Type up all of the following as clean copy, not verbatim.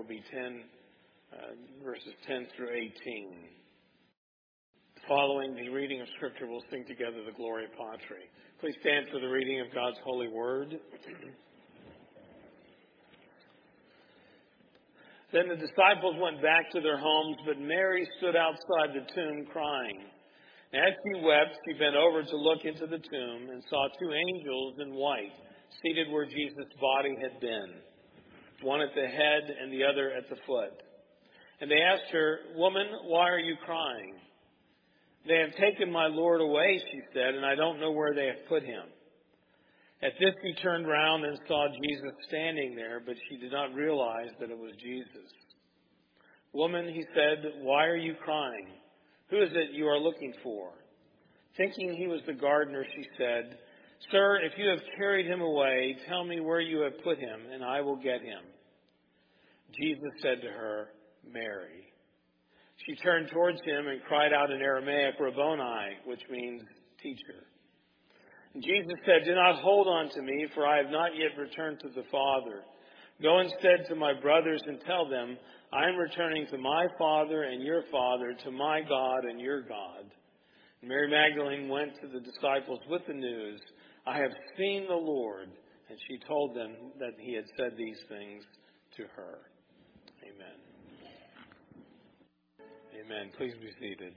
will be verses 10 through 18. Following the reading of Scripture, we'll sing together the Gloria Patri. Please stand for the reading of God's holy word. Then the disciples went back to their homes, but Mary stood outside the tomb crying. As she wept, she bent over to look into the tomb and saw two angels in white seated where Jesus' body had been, one at the head and the other at the foot. And they asked her, "Woman, why are you crying?" "They have taken my Lord away," she said, "and I don't know where they have put him." At this she turned round and saw Jesus standing there, but she did not realize that it was Jesus. "Woman," he said, "why are you crying? Who is it you are looking for?" Thinking he was the gardener, she said, "Sir, if you have carried him away, tell me where you have put him, and I will get him." Jesus said to her, "Mary." She turned towards him and cried out in Aramaic, "Rabboni," which means teacher. And Jesus said, "Do not hold on to me, for I have not yet returned to the Father. Go instead to my brothers and tell them, I am returning to my Father and your Father, to my God and your God." And Mary Magdalene went to the disciples with the news, "I have seen the Lord." And she told them that he had said these things to her. Amen. Amen. Please be seated.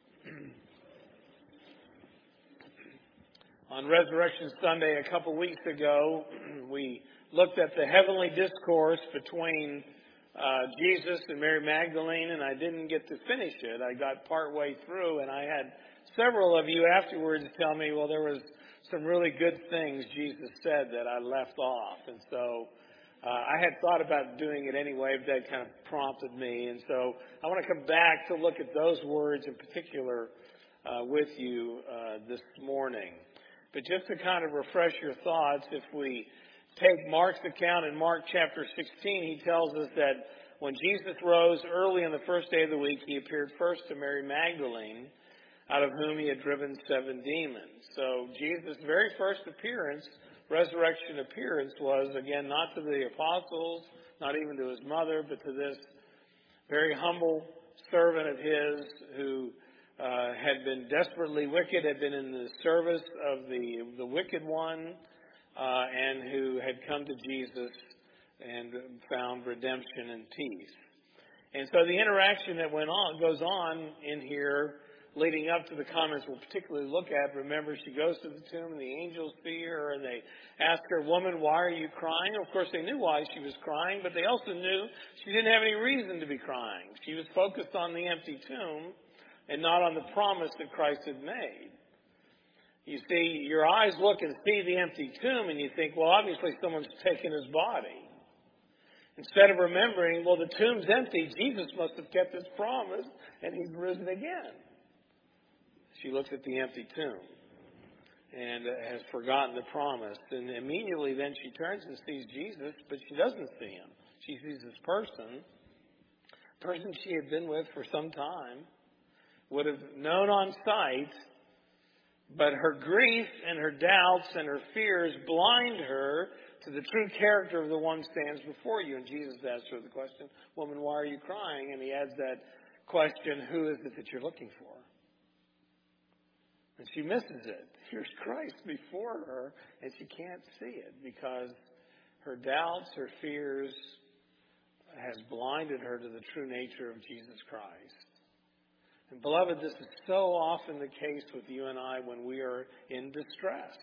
On Resurrection Sunday a couple weeks ago, we looked at the heavenly discourse between Jesus and Mary Magdalene, and I didn't get to finish it. I got partway through, and I had several of you afterwards tell me, well, there was some really good things Jesus said that I left off. And so I had thought about doing it anyway, but that kind of prompted me. And so I want to come back to look at those words in particular with you this morning. But just to kind of refresh your thoughts, if we take Mark's account in Mark chapter 16, he tells us that when Jesus rose early on the first day of the week, he appeared first to Mary Magdalene, out of whom he had driven 7 demons. So Jesus' very first appearance, resurrection appearance, was, again, not to the apostles, not even to his mother, but to this very humble servant of his who had been desperately wicked, had been in the service of the wicked one, and who had come to Jesus and found redemption and peace. And so the interaction that goes on in here, leading up to the comments we'll particularly look at. Remember, she goes to the tomb and the angels see her and they ask her, "Woman, why are you crying?" Of course, they knew why she was crying, but they also knew she didn't have any reason to be crying. She was focused on the empty tomb and not on the promise that Christ had made. You see, your eyes look and see the empty tomb and you think, well, obviously someone's taken his body. Instead of remembering, well, the tomb's empty, Jesus must have kept his promise and he's risen again. She looks at the empty tomb and has forgotten the promise. And immediately then she turns and sees Jesus, but she doesn't see him. She sees this person she had been with for some time, would have known on sight, but her grief and her doubts and her fears blind her to the true character of the one who stands before you. And Jesus asks her the question, "Woman, why are you crying?" And he adds that question, "Who is it that you're looking for?" And she misses it. Here's Christ before her, and she can't see it because her doubts, her fears has blinded her to the true nature of Jesus Christ. And beloved, this is so often the case with you and I when we are in distress.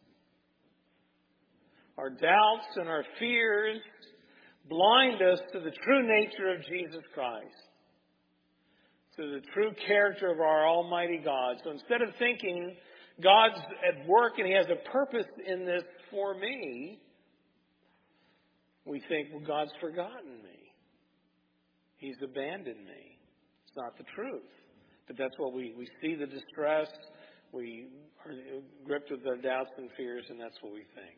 Our doubts and our fears blind us to the true nature of Jesus Christ, to the true character of our Almighty God. So instead of thinking God's at work and He has a purpose in this for me, we think, well, God's forgotten me. He's abandoned me. It's not the truth. But that's what we see the distress. We are gripped with our doubts and fears, and that's what we think.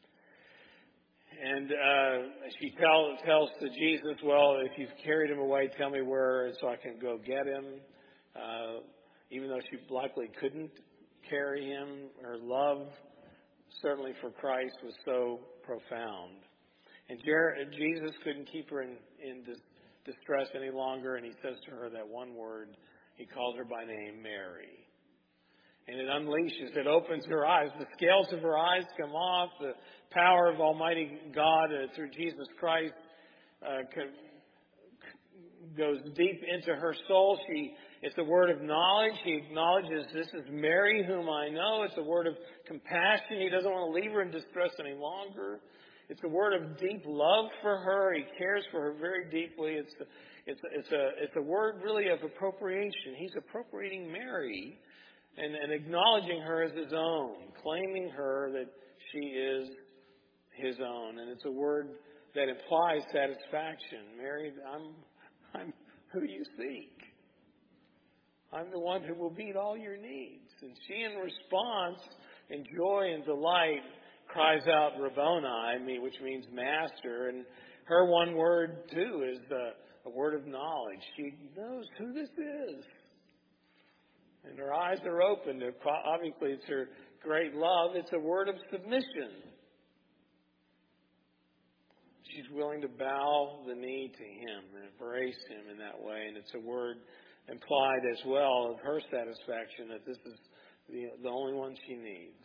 And she tells to Jesus, "Well, if you've carried him away, tell me where so I can go get him." Even though she likely couldn't carry him, her love, certainly for Christ, was so profound. And Jesus couldn't keep her in distress any longer, and he says to her that one word. He calls her by name, Mary. And it unleashes, it opens her eyes. The scales of her eyes come off. The power of Almighty God through Jesus Christ goes deep into her soul. It's a word of knowledge. He acknowledges, this is Mary whom I know. It's a word of compassion. He doesn't want to leave her in distress any longer. It's a word of deep love for her. He cares for her very deeply. It's a word really of appropriation. He's appropriating Mary and acknowledging her as his own, claiming her that she is his own. And it's a word that implies satisfaction. Mary, I'm who you seek. I'm the one who will meet all your needs. And she, in response, in joy and delight, cries out Rabboni, which means master. And her one word, too, is a word of knowledge. She knows who this is. And her eyes are opened. Obviously, it's her great love. It's a word of submission. She's willing to bow the knee to him and embrace him in that way. And it's a word implied as well of her satisfaction that this is the only one she needs.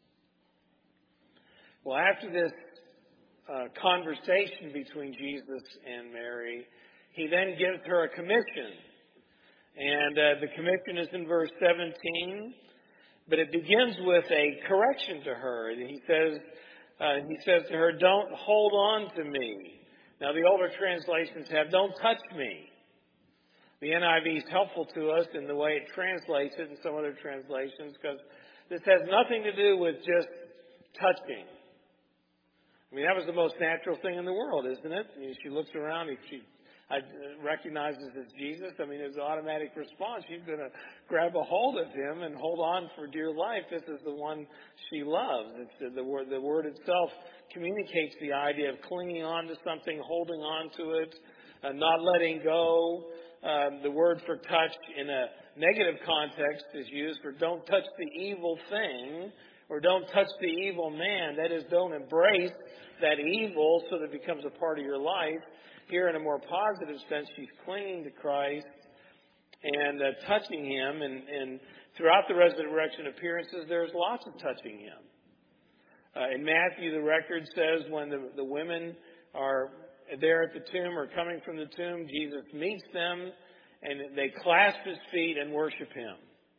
Well, after this conversation between Jesus and Mary, he then gives her a commission. And the commission is in verse 17, but it begins with a correction to her. He says to her, don't hold on to me. Now, the older translations have, don't touch me. The NIV is helpful to us in the way it translates it in some other translations, because this has nothing to do with just touching. I mean, that was the most natural thing in the world, isn't it? I mean, she looks around, if she recognizes it's Jesus, I mean, his automatic response, she's going to grab a hold of him and hold on for dear life. This is the one she loves. It's the word itself communicates the idea of clinging on to something, holding on to it, not letting go. The word for touch in a negative context is used for don't touch the evil thing or don't touch the evil man. That is, don't embrace that evil so that it becomes a part of your life. Here, in a more positive sense, she's clinging to Christ and touching him. And throughout the resurrection appearances, there's lots of touching him. In Matthew, the record says when the women are there at the tomb or coming from the tomb, Jesus meets them and they clasp his feet and worship him.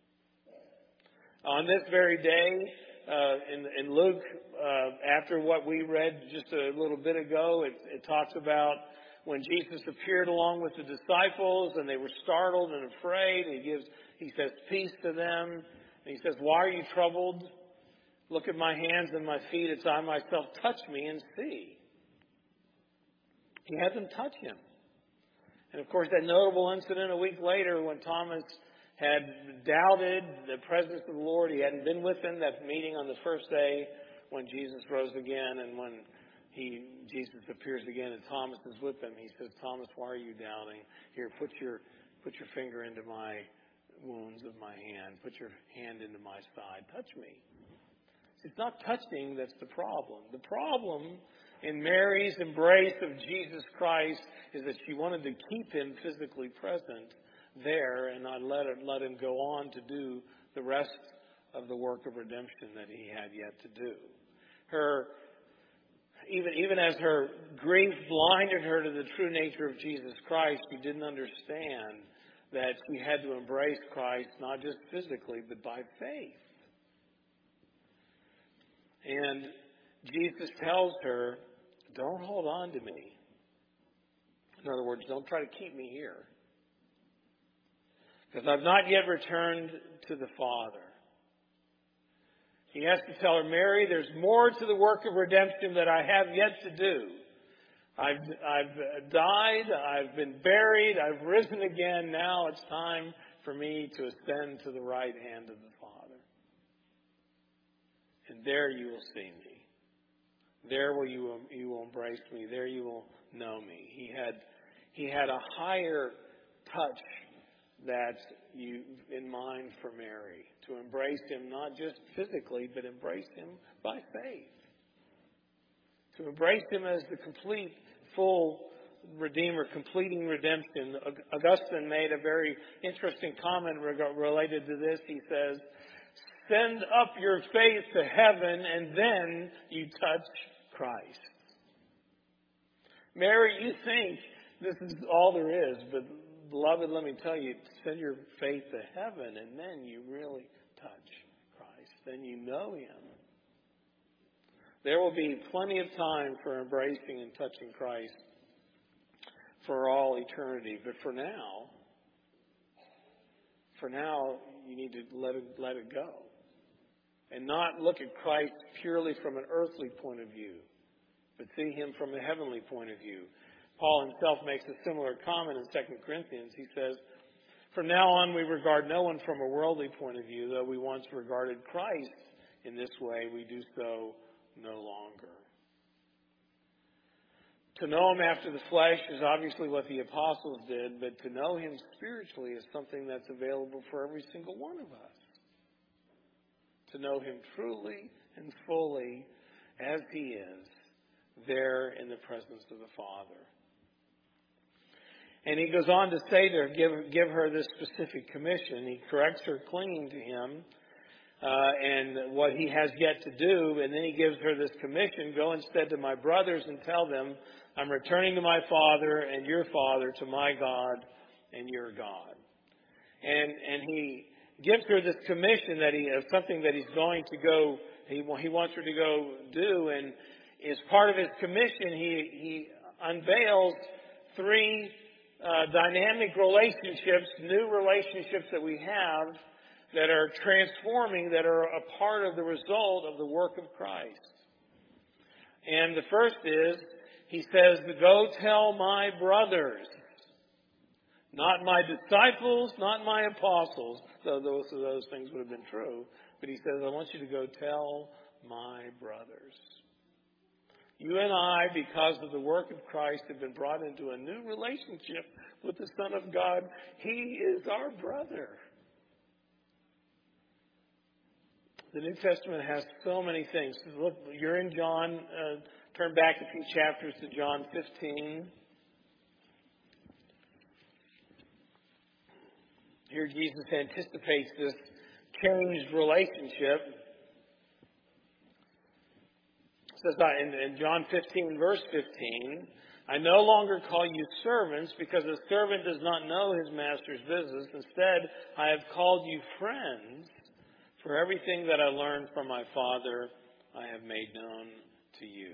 On this very day, in Luke, after what we read just a little bit ago, it talks about when Jesus appeared along with the disciples and they were startled and afraid. He says peace to them. And he says, why are you troubled? Look at my hands and my feet. It's I myself. Touch me and see. He had them touch him. And of course, that notable incident a week later when Thomas had doubted the presence of the Lord. He hadn't been with him. That meeting on the first day when Jesus rose again, and when Jesus appears again and Thomas is with him, he says, Thomas, why are you doubting? Here, put your finger into my wounds of my hand. Put your hand into my side. Touch me. It's not touching that's the problem. The problem in Mary's embrace of Jesus Christ is that she wanted to keep him physically present there and not let him go on to do the rest of the work of redemption that he had yet to do. Even as her grief blinded her to the true nature of Jesus Christ, she didn't understand that she had to embrace Christ not just physically but by faith. And Jesus tells her, don't hold on to me. In other words, don't try to keep me here. Because I've not yet returned to the Father. He has to tell her, Mary, there's more to the work of redemption that I have yet to do. I've died, I've been buried, I've risen again. Now it's time for me to ascend to the right hand of the Father. And there you will see me. There you will embrace me. There you will know me. He had a higher touch that's in mind for Mary, to embrace him not just physically, but embrace him by faith. To embrace Him as the complete, full Redeemer, completing redemption. Augustine made a very interesting comment related to this. He says, send up your faith to heaven and then you touch Christ. Mary, you think this is all there is, but beloved, let me tell you, send your faith to heaven and then you really touch Christ. Then you know Him. There will be plenty of time for embracing and touching Christ for all eternity. But for now, you need to let it go. And not look at Christ purely from an earthly point of view, but see Him from a heavenly point of view. Paul himself makes a similar comment in 2 Corinthians. He says, from now on we regard no one from a worldly point of view, though we once regarded Christ in this way, we do so no longer. To know Him after the flesh is obviously what the apostles did, but to know Him spiritually is something that's available for every single one of us. To know Him truly and fully as He is, there in the presence of the Father. And he goes on to say to her, give her this specific commission. He corrects her clinging to Him and what He has yet to do. And then He gives her this commission. Go instead to my brothers and tell them, I'm returning to my Father and your Father, to my God and your God. And He gives her this commission of something that He's going to go, He wants her to go do. And as part of His commission, He unveils three dynamic relationships, new relationships that we have that are transforming, that are a part of the result of the work of Christ. And the first is, He says, go tell my brothers. Not my disciples, not my apostles, though those things would have been true. But He says, I want you to go tell my brothers. You and I, because of the work of Christ, have been brought into a new relationship with the Son of God. He is our brother. The New Testament has so many things. Look, you're in John. Turn back a few chapters to John 15. Here Jesus anticipates this changed relationship. It says in John 15, verse 15, I no longer call you servants because a servant does not know his master's business. Instead, I have called you friends, for everything that I learned from my Father I have made known to you.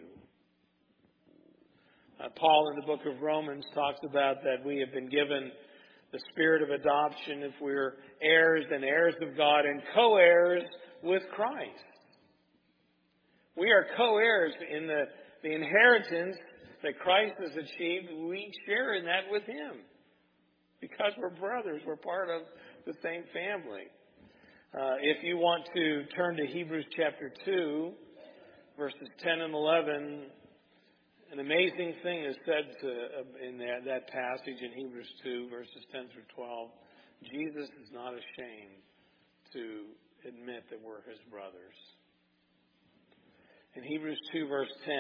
Paul in the book of Romans talks about that we have been given the spirit of adoption if we're heirs and heirs of God and co-heirs with Christ. We are co-heirs in the inheritance that Christ has achieved. We share in that with Him. Because we're brothers, we're part of the same family. If you want to turn to Hebrews chapter 2, verses 10 and 11, an amazing thing is said in that passage in Hebrews 2, verses 10 through 12. Jesus is not ashamed to admit that we're His brothers. In Hebrews 2, verse 10,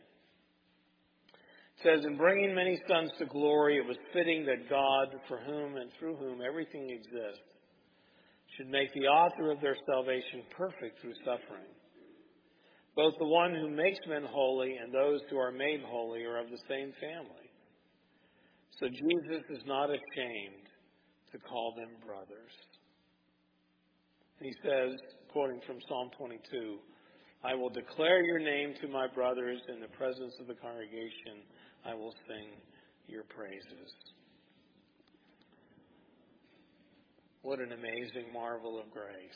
it says, in bringing many sons to glory, it was fitting that God, for whom and through whom everything exists, should make the author of their salvation perfect through suffering. Both the one who makes men holy and those who are made holy are of the same family. So Jesus is not ashamed to call them brothers. And He says, quoting from Psalm 22, I will declare your name to my brothers in the presence of the congregation. I will sing your praises. What an amazing marvel of grace.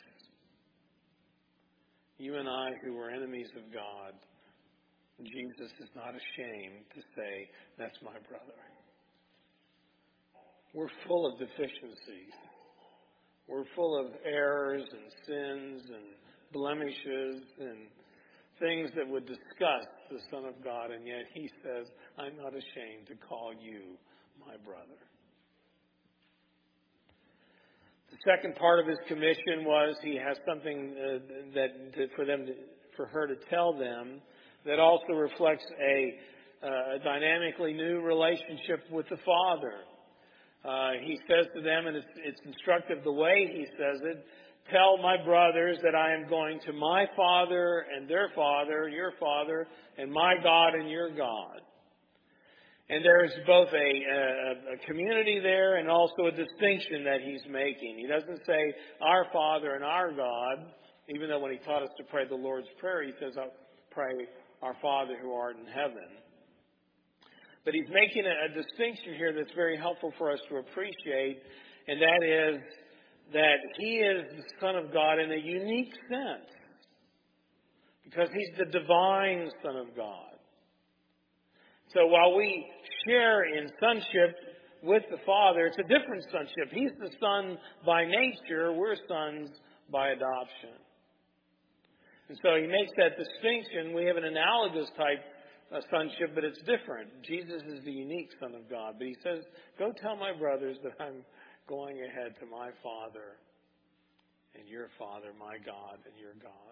You and I, who were enemies of God, Jesus is not ashamed to say, that's my brother. We're full of deficiencies. We're full of errors and sins and blemishes and things that would disgust the Son of God, and yet He says, I'm not ashamed to call you my brother. The second part of His commission was He has something for her to tell them that also reflects a dynamically new relationship with the Father. He says to them, and it's instructive the way he says it, tell my brothers that I am going to my Father and their Father, your Father, and my God and your God. And there's both a community there and also a distinction that he's making. He doesn't say our Father and our God, even though when he taught us to pray the Lord's Prayer, he says, I'll pray our Father who art in heaven. But he's making a distinction here that's very helpful for us to appreciate, and that is that he is the Son of God in a unique sense, because he's the divine Son of God. So while we share in sonship with the Father, it's a different sonship. He's the Son by nature. We're sons by adoption. And so he makes that distinction. We have an analogous type of sonship, but it's different. Jesus is the unique Son of God. But he says, go tell my brothers that I'm going ahead to my Father and your Father, my God and your God.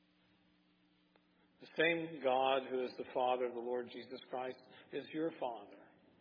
The same God who is the Father of the Lord Jesus Christ is your Father.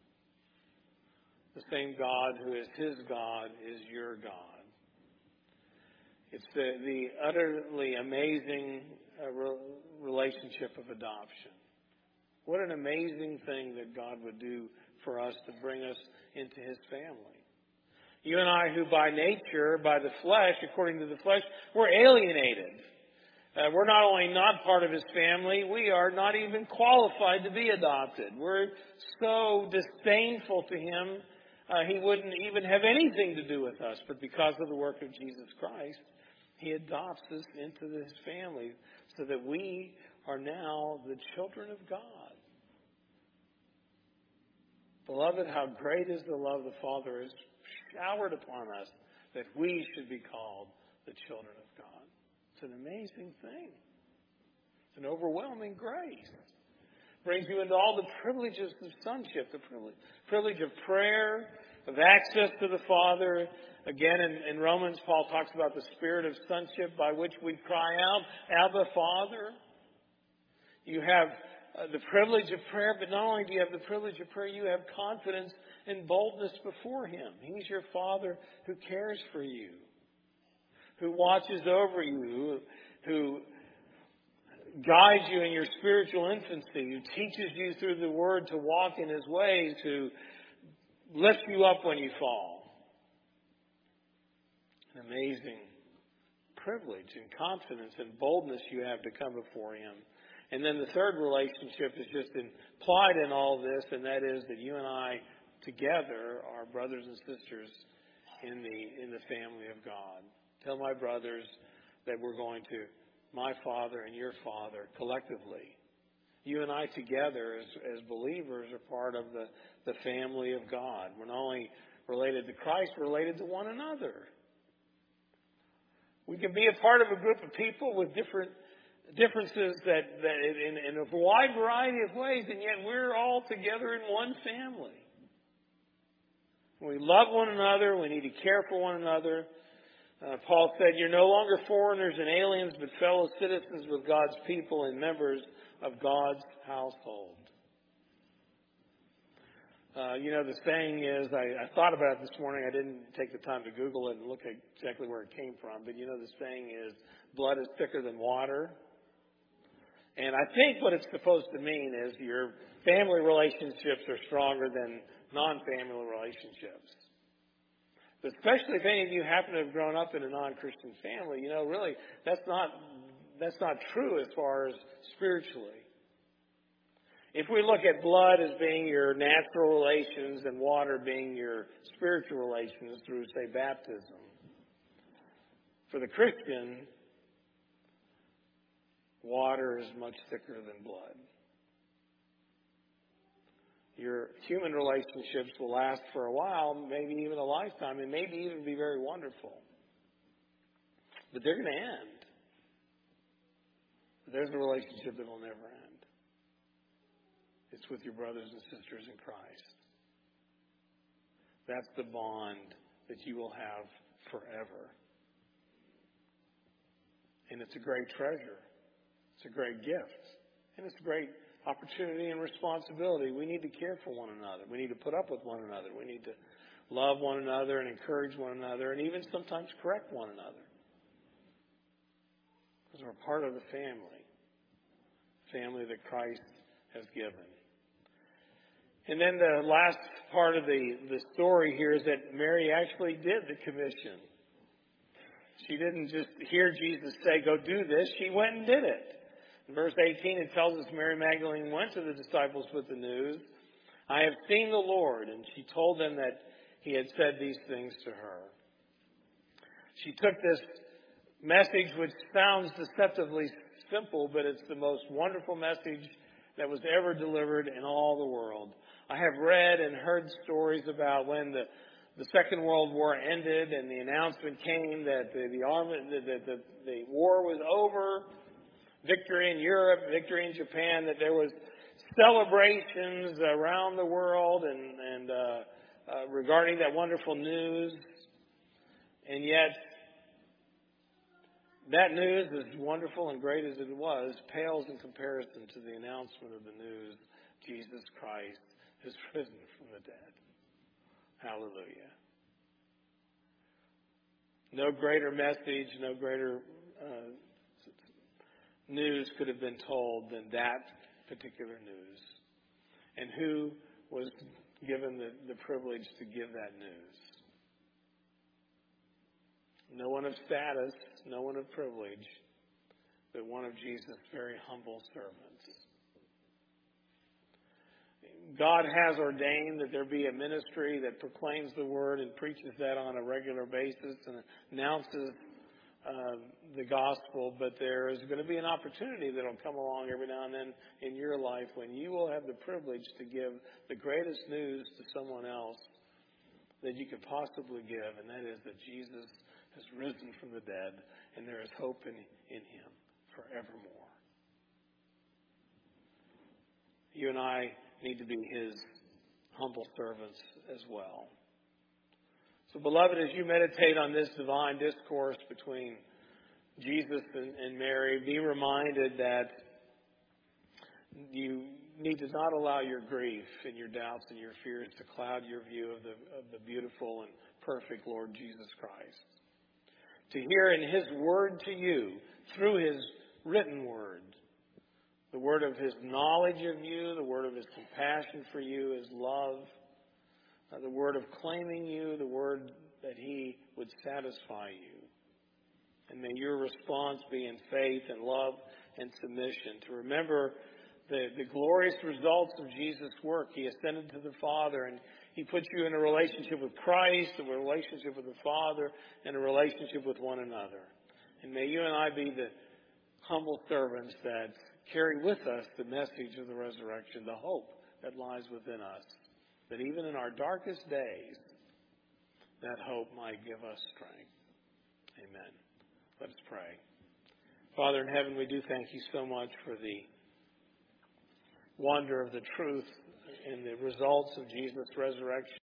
The same God who is his God is your God. It's the utterly amazing relationship of adoption. What an amazing thing that God would do for us to bring us into his family. You and I, who by nature, by the flesh, according to the flesh, we're alienated. We're not only not part of his family, we are not even qualified to be adopted. We're so disdainful to him, he wouldn't even have anything to do with us. But because of the work of Jesus Christ, he adopts us into his family so that we are now the children of God. Beloved, how great is the love the Father has showered upon us that we should be called the children of God. It's an amazing thing. It's an overwhelming grace. Brings you into all the privileges of sonship, the privilege of prayer, of access to the Father. Again, in Romans, Paul talks about the spirit of sonship by which we cry out, Abba, Father. You have the privilege of prayer, but not only do you have the privilege of prayer, you have confidence and boldness before him. He's your Father who cares for you, who watches over you, who guides you in your spiritual infancy, who teaches you through the Word to walk in his ways, who lifts you up when you fall. An amazing privilege and confidence and boldness you have to come before him. And then the third relationship is just implied in all this, and that is that you and I together are brothers and sisters in the family of God. Tell my brothers that we're going to my Father and your Father collectively. You and I together as believers are part of the family of God. We're not only related to Christ, we're related to one another. We can be a part of a group of people with differences that in a wide variety of ways, and yet we're all together in one family. We love one another. We need to care for one another. Paul said, you're no longer foreigners and aliens, but fellow citizens with God's people and members of God's household. The saying is, I thought about it this morning. I didn't take the time to Google it and look at exactly where it came from. But the saying is, blood is thicker than water. And I think what it's supposed to mean is your family relationships are stronger than non-family relationships. But especially if any of you happen to have grown up in a non-Christian family, really, that's not true as far as spiritually. If we look at blood as being your natural relations and water being your spiritual relations through, say, baptism, for the Christian, water is much thicker than blood. Your human relationships will last for a while, maybe even a lifetime, and maybe even be very wonderful. But they're going to end. There's a relationship that will never end. It's with your brothers and sisters in Christ. That's the bond that you will have forever. And it's a great treasure. It's a great gift. And it's a great opportunity and responsibility. We need to care for one another. We need to put up with one another. We need to love one another and encourage one another and even sometimes correct one another. Because we're part of the family that Christ has given. And then the last part of the story here is that Mary actually did the commission. She didn't just hear Jesus say, go do this. She went and did it. In verse 18, it tells us Mary Magdalene went to the disciples with the news, I have seen the Lord. And she told them that he had said these things to her. She took this message, which sounds deceptively simple, but it's the most wonderful message that was ever delivered in all the world. I have read and heard stories about when the Second World War ended and the announcement came that the war was over, victory in Europe, victory in Japan, that there was celebrations around the world and regarding that wonderful news. And yet, that news, as wonderful and great as it was, pales in comparison to the announcement of the news, Jesus Christ is risen from the dead. Hallelujah. No greater message, no greater news could have been told than that particular news. And who was given the privilege to give that news? No one of status, no one of privilege, but one of Jesus' very humble servants. God has ordained that there be a ministry that proclaims the word and preaches that on a regular basis and announces the gospel, but there is going to be an opportunity that will come along every now and then in your life when you will have the privilege to give the greatest news to someone else that you could possibly give, and that is that Jesus has risen from the dead and there is hope in him forevermore. You and I need to be his humble servants as well. So, beloved, as you meditate on this divine discourse between Jesus and Mary, be reminded that you need to not allow your grief and your doubts and your fears to cloud your view of the beautiful and perfect Lord Jesus Christ. To hear in his word to you, through his written word, the word of his knowledge of you, the word of his compassion for you, his love, the word of claiming you, the word that he would satisfy you. And may your response be in faith and love and submission. To remember the glorious results of Jesus' work. He ascended to the Father and he puts you in a relationship with Christ, a relationship with the Father, and a relationship with one another. And may you and I be the humble servants that carry with us the message of the resurrection, the hope that lies within us. That even in our darkest days, that hope might give us strength. Amen. Let us pray. Father in heaven, we do thank you so much for the wonder of the truth and the results of Jesus' resurrection.